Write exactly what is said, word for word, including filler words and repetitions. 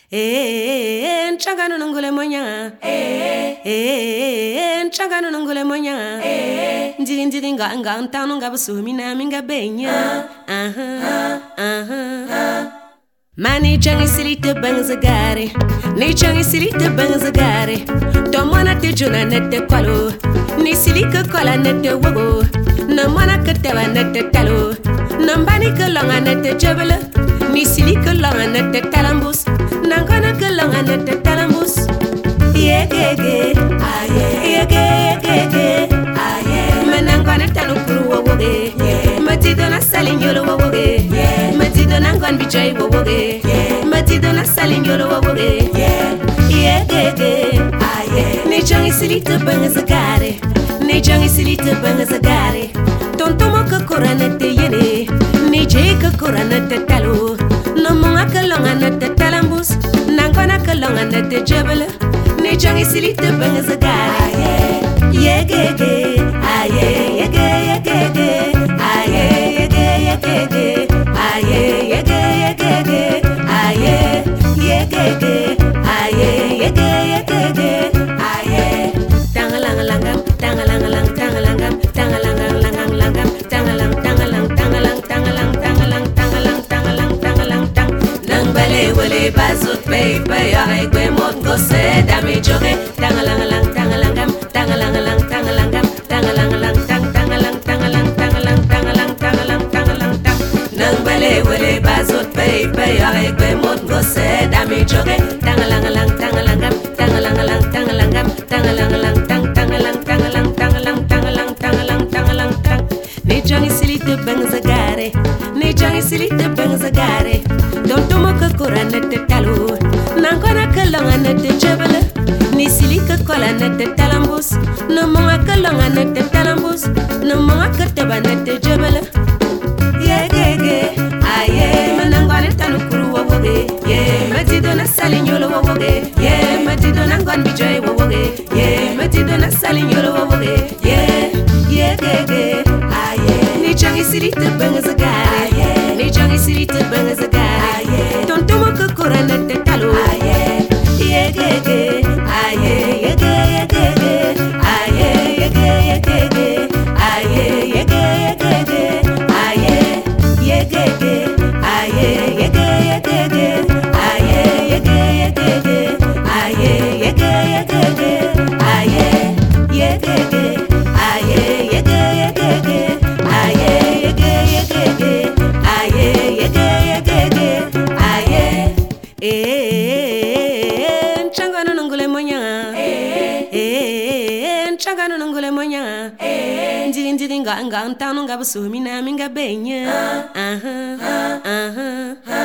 Eh, nchangano nongole monya. Eh, eh, nchangano nongole monya. Eh, ndiri ndiri nga nga ntano nga busumi na minga benya. Aha, aha. Mani changi silite bangzagare, ni changi silite bangzagare. Tomana te juna nete kwalo, ni silika kwala nete wogo. Namana katewa nete talo, nambani kalonga nete jebele. Ni silika longa nete talambus, nangana kalonga nete talambus. Yegege, aye, yege yegege, aye. Manangana tanu kuru woge, matido na salinyolo woge, matido na ngon bichai woge, matido na salinyolo woge. Yegege, aye. Ni changi silite bangzagare, ni changi silite bangzagare. Tontomo kakura nete yene, ni je kakura nete talo. Namunga kalonga nete talambus, nangana kalonga nete jebele. Ni changi silite bangzagare. Yegege, aye, yege yegege, aye, yege yegege, aye, yege yegege, aye, yegege, aye, yege yegege, aye. Tangalangalangam, tangalangalang, tangalangam, tangalangang langang langam, tangalang tangalang tangalang tangalang tangalang tangalang tangalang tangalang tang. Nang bale wale bazut pay pay ay kwe mot gose dami joge. Tangalangalang tangalangam, tangalangalang tangalangam, tangalangalang tang tangalang tangalang tangalang tangalang tangalang tangalang tang. Nang bale wale bazut pay pay ay kwe mot gose dami joge. Tangalangalang tangalangam, tangalangalang tangalangam, tangalangalang tang tangalang tangalang tangalang tangalang tangalang tangalang tang. Ni changi silite bangzagare, ni changi silite bangzagare. Don't to moka kura nete talo, nangona kalonga nete jebele. Ni silika kola nete talambus, no monga kalonga nete talambus, no monga kateba nete jebele. Yegege, aye, manangone tanu kuru woge, ye, matido na salinyolo woge, ye, matido na ngon bijoy woge, ye, matido na salinyolo woge, ye, yegege, aye. Ni changi silite bangzagare, aye, ni changi silite bangzagare, aye. Tontomo kakura nete talo, aye, yegege, aye, yege yegege, aye, yege yegege, aye, yege yegege, aye, yegege, aye, yege yegege, aye, yege yegege, aye, yege yegege, aye, yegege, aye, yege yegege, aye, yege yegege, aye, yege yegege, aye. Eh, nchangano nongole monya. Eh, nchangano nongole monya. Ndiri ndiri nga nga ntano nga busumi na minga benya. Aha, aha.